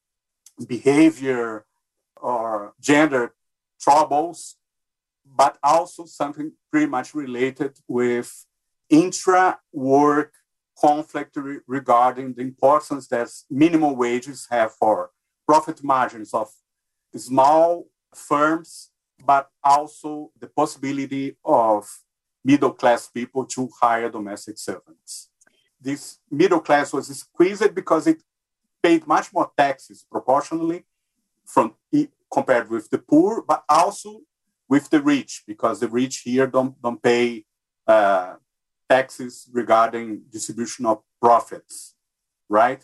behavior or gender troubles, but also something pretty much related with intra-work conflict re- regarding the importance that minimum wages have for profit margins of small firms, but also the possibility of middle-class people to hire domestic servants. This middle class was squeezed because it paid much more taxes proportionally from compared with the poor, but also with the rich, because the rich here don't, don't pay uh, taxes regarding distribution of profits, right?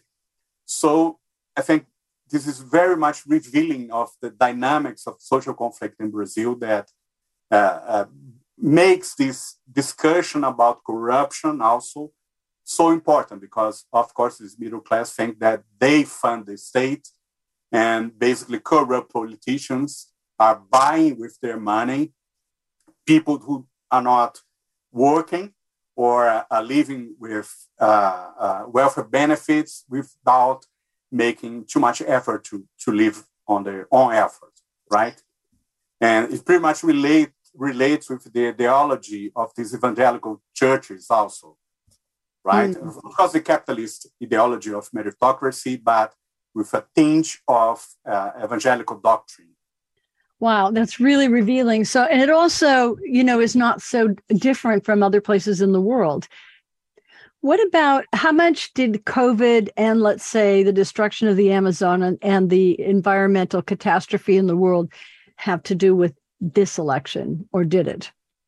So I think this is very much revealing of the dynamics of social conflict in Brazil that uh, uh, makes this discussion about corruption also so important, because, of course, this middle class think that they fund the state, and basically corrupt politicians are buying with their money people who are not working or are living with uh, uh, welfare benefits without making too much effort to, to live on their own effort, right? And it pretty much relate, relates with the ideology of these evangelical churches also, right? Mm. Of course, the capitalist ideology of meritocracy, but with a tinge of uh, evangelical doctrine. Wow, that's really revealing. So, and it also, you know, is not so different from other places in the world. What about how much did COVID and, let's say, the destruction of the Amazon and, and the environmental catastrophe in the world have to do with this election, or did it?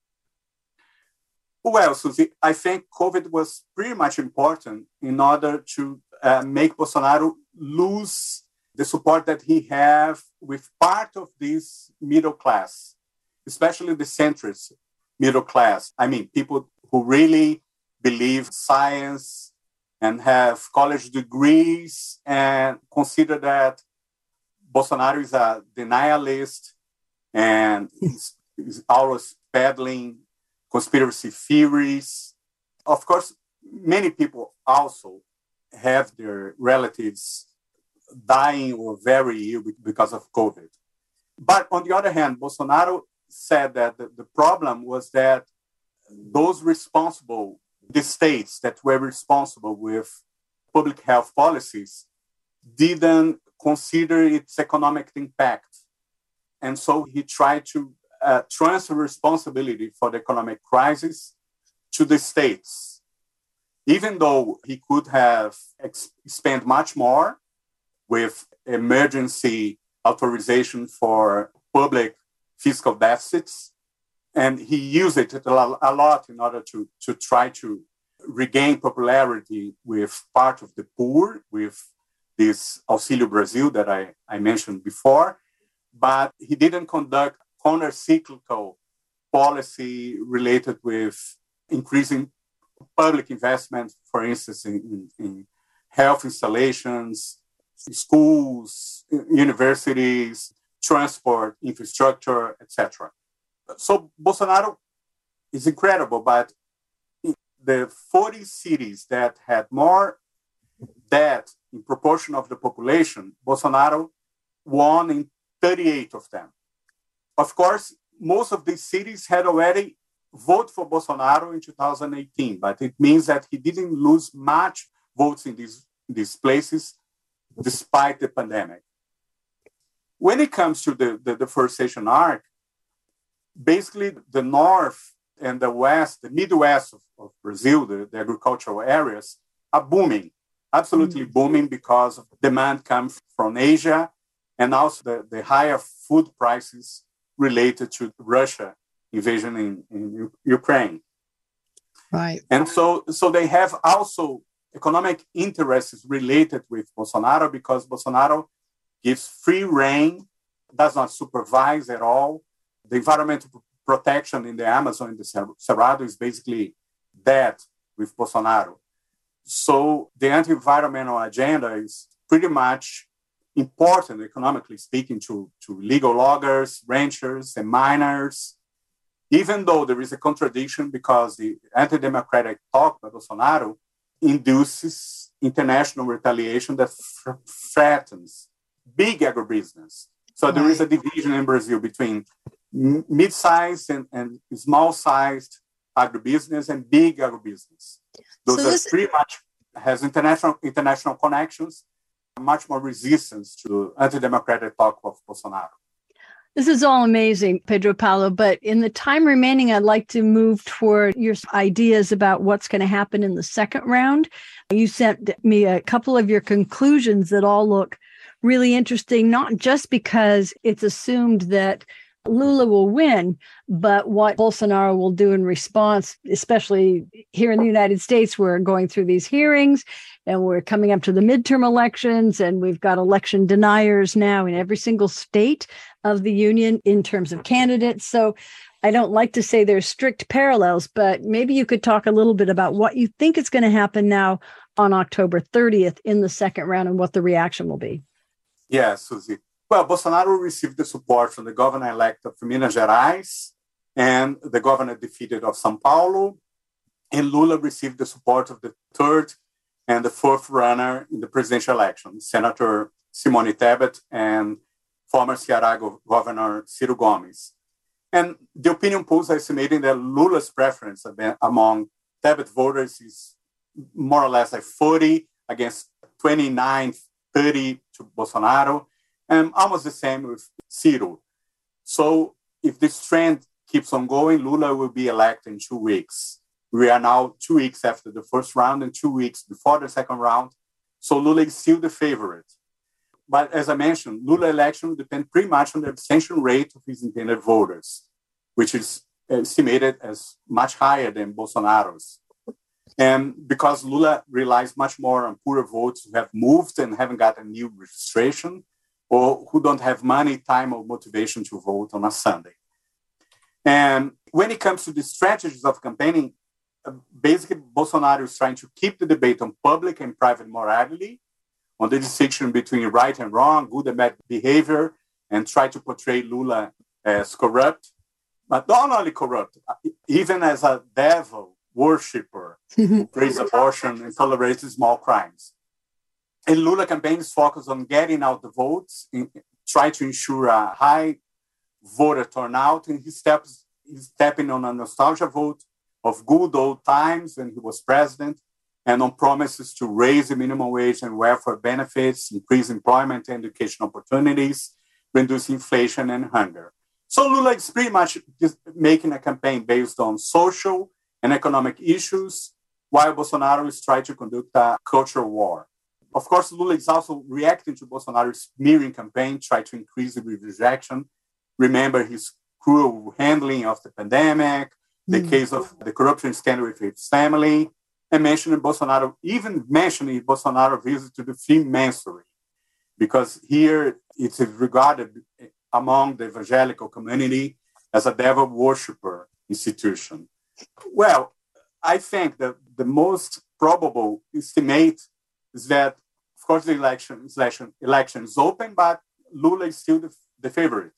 Well, Susie, I think COVID was pretty much important in order to uh, make Bolsonaro lose the support that he have with part of this middle class, especially the centrist middle class. I mean, people who really believe science and have college degrees and consider that Bolsonaro is a denialist and is, is always peddling conspiracy theories. Of course, many people also have their relatives dying or very ill because of COVID. But on the other hand, Bolsonaro said that the, the problem was that those responsible, the states that were responsible with public health policies, didn't consider its economic impact. And so he tried to uh, transfer responsibility for the economic crisis to the states, even though he could have ex- spent much more with emergency authorization for public fiscal deficits. And he used it a lot in order to, to try to regain popularity with part of the poor, with this Auxílio Brasil that I, I mentioned before. But he didn't conduct counter-cyclical policy related with increasing public investment, for instance, in, in, in health installations, schools, universities, transport, infrastructure, et cetera. So Bolsonaro is incredible, but in the forty cities that had more debt in proportion of the population, Bolsonaro won in thirty-eight of them. Of course, most of these cities had already voted for Bolsonaro in two thousand eighteen, but it means that he didn't lose much votes in these, these places despite the pandemic. When it comes to the, the deforestation arc, basically the north and the west, the Midwest of, of Brazil, the, the agricultural areas, are booming, absolutely mm-hmm. booming because of demand comes from Asia and also the, the higher food prices related to Russia invasion in, in U- Ukraine. Right. And so, so they have also economic interests related with Bolsonaro because Bolsonaro gives free rein, does not supervise at all. The environmental protection in the Amazon, in the Cerrado, is basically dead with Bolsonaro. So the anti-environmental agenda is pretty much important, economically speaking, to, to legal loggers, ranchers, and miners, even though there is a contradiction because the anti-democratic talk by Bolsonaro induces international retaliation that f- threatens big agribusiness. So there is a division in Brazil between m- mid-sized and, and small-sized agribusiness and big agribusiness. Those so this... are pretty much has international international connections, much more resistance to anti-democratic talk of Bolsonaro. This is all amazing, Pedro Paulo, but in the time remaining, I'd like to move toward your ideas about what's going to happen in the second round. You sent me a couple of your conclusions that all look really interesting, not just because it's assumed that Lula will win, but what Bolsonaro will do in response, especially here in the United States. We're going through these hearings and we're coming up to the midterm elections, and we've got election deniers now in every single state of the union in terms of candidates. So I don't like to say there's strict parallels, but maybe you could talk a little bit about what you think is going to happen now on October thirtieth in the second round and what the reaction will be. Yes, Susie. Well, Bolsonaro received the support from the governor-elect of Minas Gerais and the governor defeated of São Paulo, and Lula received the support of the third and the fourth runner in the presidential election, Senator Simone Tebet and former Ceará go- Governor Ciro Gomes. And the opinion polls are estimating that Lula's preference among Tebet voters is more or less like forty against twenty-nine, thirty to Bolsonaro, and almost the same with Ciro. So if this trend keeps on going, Lula will be elected in two weeks. We are now two weeks after the first round and two weeks before the second round. So Lula is still the favorite. But as I mentioned, Lula election will depend pretty much on the abstention rate of his intended voters, which is estimated as much higher than Bolsonaro's. And because Lula relies much more on poorer votes who have moved and haven't got a new registration, or who don't have money, time, or motivation to vote on a Sunday. And when it comes to the strategies of campaigning, basically Bolsonaro is trying to keep the debate on public and private morality, on the distinction between right and wrong, good and bad behavior, and try to portray Lula as corrupt, but not only corrupt, even as a devil worshiper who prays abortion and tolerates small crimes. And Lula campaigns focus on getting out the votes, in, try to ensure a high voter turnout, and he steps he's stepping on a nostalgia vote of good old times when he was president, and on promises to raise the minimum wage and welfare benefits, increase employment and education opportunities, reduce inflation and hunger. So Lula is pretty much just making a campaign based on social and economic issues, while Bolsonaro is trying to conduct a cultural war. Of course, Lula is also reacting to Bolsonaro's smearing campaign, trying to increase the rejection. Remember his cruel handling of the pandemic, the mm. case of the corruption scandal with his family, and mentioning Bolsonaro, even mentioning Bolsonaro's visit to the Freemasonry, because here it's regarded among the evangelical community as a devil worshiper institution. Well, I think that the most probable estimate is that, of course, the election, election, election is open, but Lula is still the, the favorite.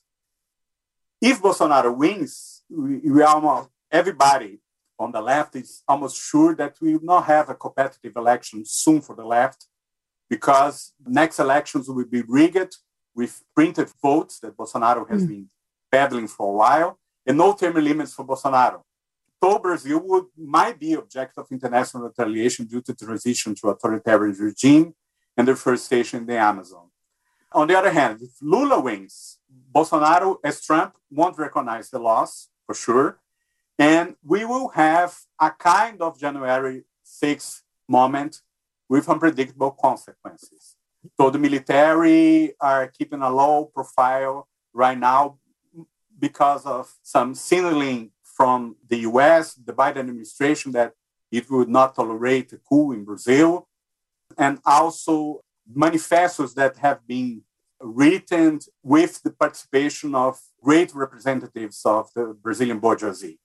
If Bolsonaro wins, we, we almost, everybody on the left is almost sure that we will not have a competitive election soon for the left because next elections will be rigged with printed votes that Bolsonaro has mm. been peddling for a while, and no term limits for Bolsonaro. So Brazil would, might be object of international retaliation due to transition to authoritarian regime and deforestation in the Amazon. On the other hand, if Lula wins, Bolsonaro, as Trump, won't recognize the loss, for sure, and we will have a kind of January sixth moment with unpredictable consequences. So the military are keeping a low profile right now because of some signaling from the U S, the Biden administration, that it would not tolerate a coup in Brazil, and also manifestos that have been written with the participation of great representatives of the Brazilian bourgeoisie.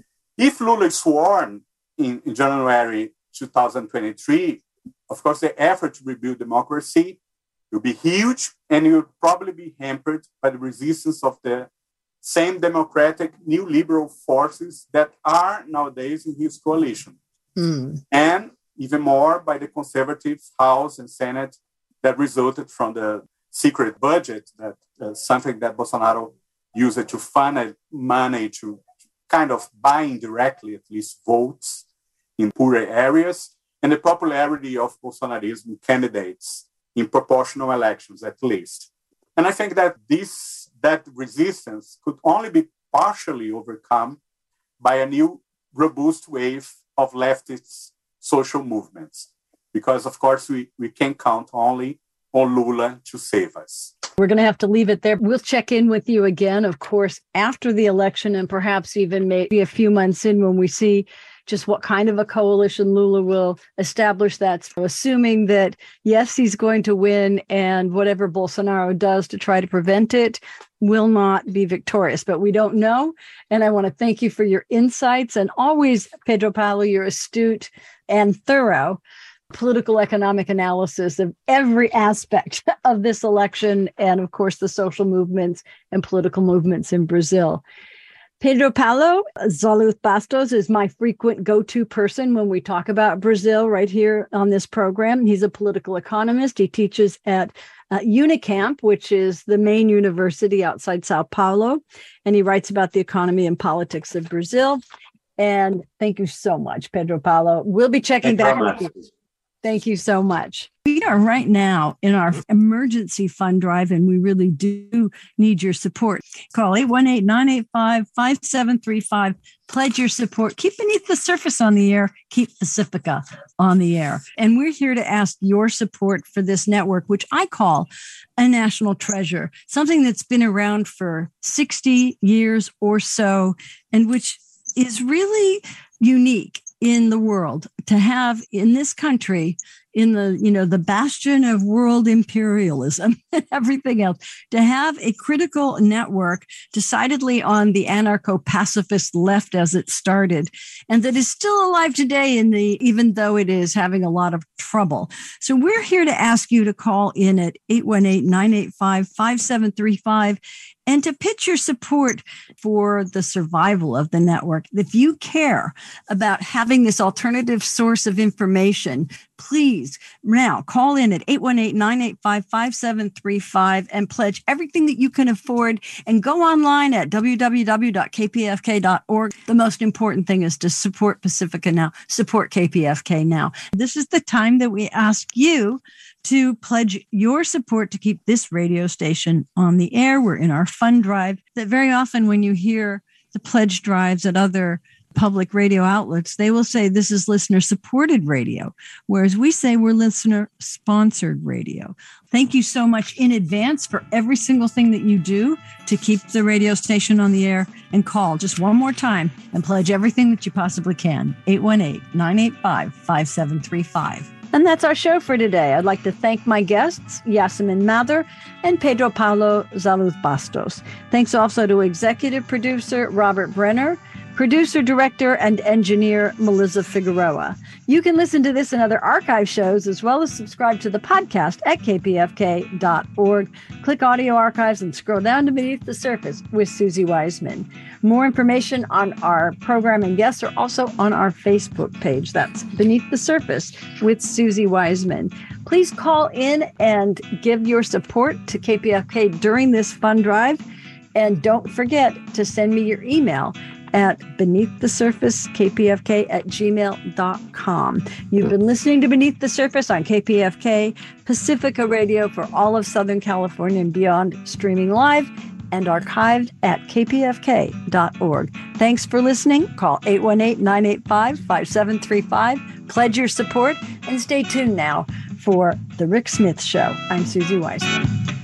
If Lula is sworn in, in January twenty twenty-three, of course, the effort to rebuild democracy will be huge, and it will probably be hampered by the resistance of the same democratic new liberal forces that are nowadays in his coalition. Mm. And even more by the conservative House and Senate that resulted from the secret budget, that uh, something that Bolsonaro used to funnel money to kind of buy indirectly, at least, votes in poorer areas, and the popularity of Bolsonarism candidates in proportional elections, at least. And I think that this that resistance could only be partially overcome by a new robust wave of leftist social movements, because, of course, we, we can count only on Lula to save us. We're going to have to leave it there. We'll check in with you again, of course, after the election, and perhaps even maybe a few months in when we see just what kind of a coalition Lula will establish. That's assuming that, yes, he's going to win, and whatever Bolsonaro does to try to prevent it will not be victorious. But we don't know. And I want to thank you for your insights. And always, Pedro Paulo, your astute and thorough political economic analysis of every aspect of this election, and of course, the social movements and political movements in Brazil. Pedro Paulo Zaluz Bastos is my frequent go-to person when we talk about Brazil right here on this program. He's a political economist. He teaches at uh, Unicamp, which is the main university outside Sao Paulo, and he writes about the economy and politics of Brazil. And thank you so much, Pedro Paulo. We'll be checking back with you. Thank you so much. We are right now in our emergency fund drive, and we really do need your support. Call eight one eight, nine eight five, five seven three five. Pledge your support. Keep Beneath the Surface on the air. Keep Pacifica on the air. And we're here to ask your support for this network, which I call a national treasure, something that's been around for sixty years or so, and which is really unique in the world to have in this country, in the, you know, the bastion of world imperialism and everything else, to have a critical network decidedly on the anarcho-pacifist left as it started, and that is still alive today in the, even though it is having a lot of trouble. So we're here to ask you to call in at eight one eight, nine eight five, five seven three five and to pitch your support for the survival of the network. If you care about having this alternative source of information, please now call in at eight one eight, nine eight five, five seven three five and pledge everything that you can afford, and go online at w w w dot k p f k dot org. The most important thing is to support Pacifica now, support K P F K now. This is the time that we ask you to pledge your support to keep this radio station on the air. We're in our fund drive. That very often when you hear the pledge drives at other public radio outlets, they will say this is listener-supported radio, whereas we say we're listener-sponsored radio. Thank you so much in advance for every single thing that you do to keep the radio station on the air. And call just one more time and pledge everything that you possibly can. eight one eight, nine eight five, five seven three five. And that's our show for today. I'd like to thank my guests, Yasmin Mather and Pedro Paulo Zaluz Bastos. Thanks also to executive producer Robert Brenner, Producer, director, and engineer, Melissa Figueroa. You can listen to this and other archive shows, as well as subscribe to the podcast at k p f k dot org. Click Audio Archives and scroll down to Beneath the Surface with Susie Wiseman. More information on our program and guests are also on our Facebook page. That's Beneath the Surface with Susie Wiseman. Please call in and give your support to K P F K during this fund drive. And don't forget to send me your email at beneath the surface k p f k at gmail dot com. You've been listening to Beneath the Surface on K P F K, Pacifica Radio for all of Southern California and beyond, streaming live and archived at k p f k dot org. Thanks for listening. Call eight one eight, nine eight five, five seven three five. Pledge your support and stay tuned now for The Rick Smith Show. I'm Susie Wiseman.